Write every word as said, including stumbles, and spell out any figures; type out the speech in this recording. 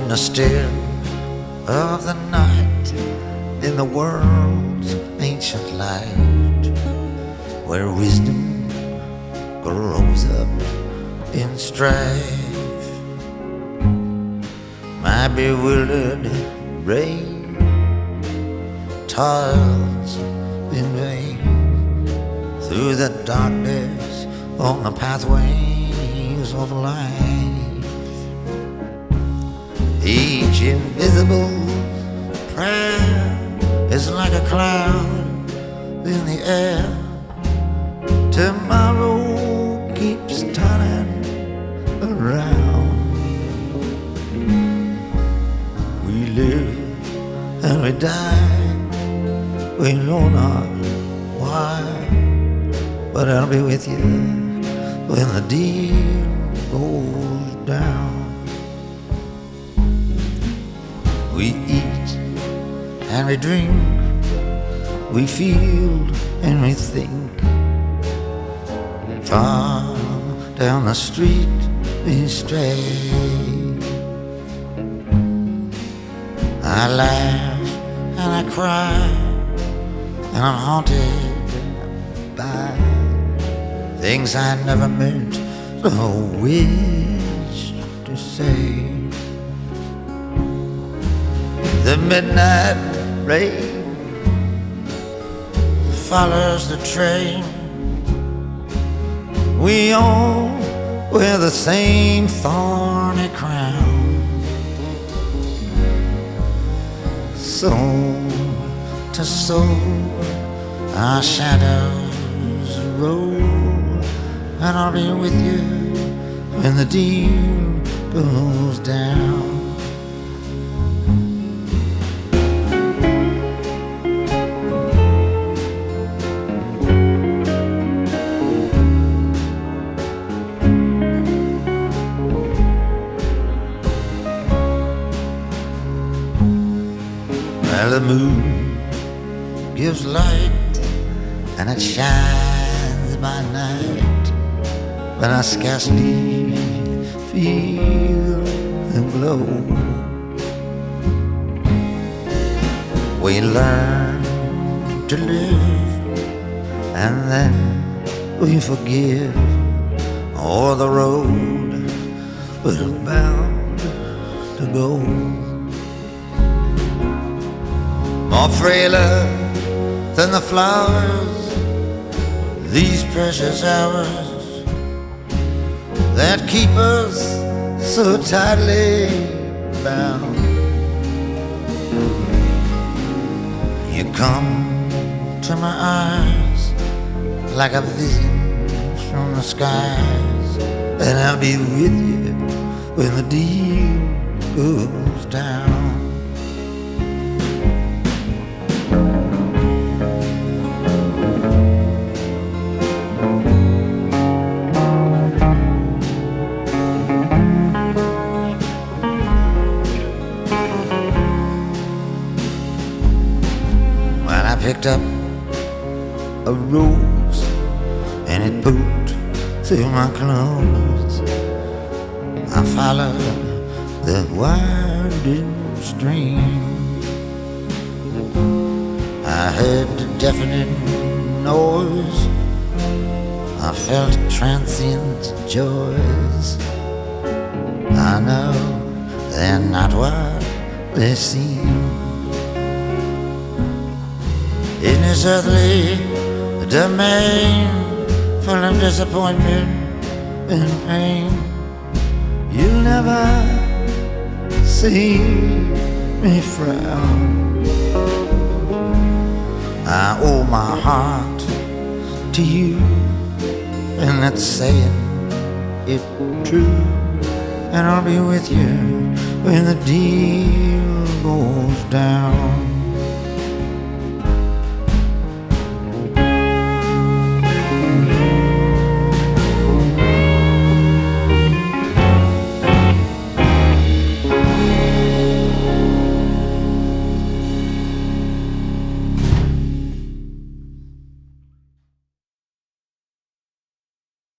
the still of the night, in the world's ancient light, where wisdom grows up in strife. My bewildered brain toils in vain through the darkness on the pathways of life. Each invisible prayer is like a cloud in the air. Tomorrow keeps turning around. We live and we die, we know not why, but I'll be with you when the deal goes down. We eat and we drink, we feel and we think. Far down the street we stray. I laugh and I cry, and I'm haunted by things I never meant or wish to say. The midnight rain follows the train. We all wear the same thorny crown. Soul to soul, our shadows roll, and I'll be with you when the deal goes down. Well, the moon gives light and it shines by night, but I scarcely feel the glow. We learn to live and then we forgive, or the road we're bound to go. More frailer than the flowers, these precious hours that keep us so tightly bound. You come to my eyes like a vision from the skies, and I'll be with you when the deal goes down. Picked up a rose and it pooped through my clothes. I followed the winding stream. I heard the deafening noise, I felt transient joys. I know they're not what they seem. In this earthly domain, full of disappointment and pain, you'll never see me frown. I owe my heart to you, and that's saying it true, and I'll be with you when the deal goes down.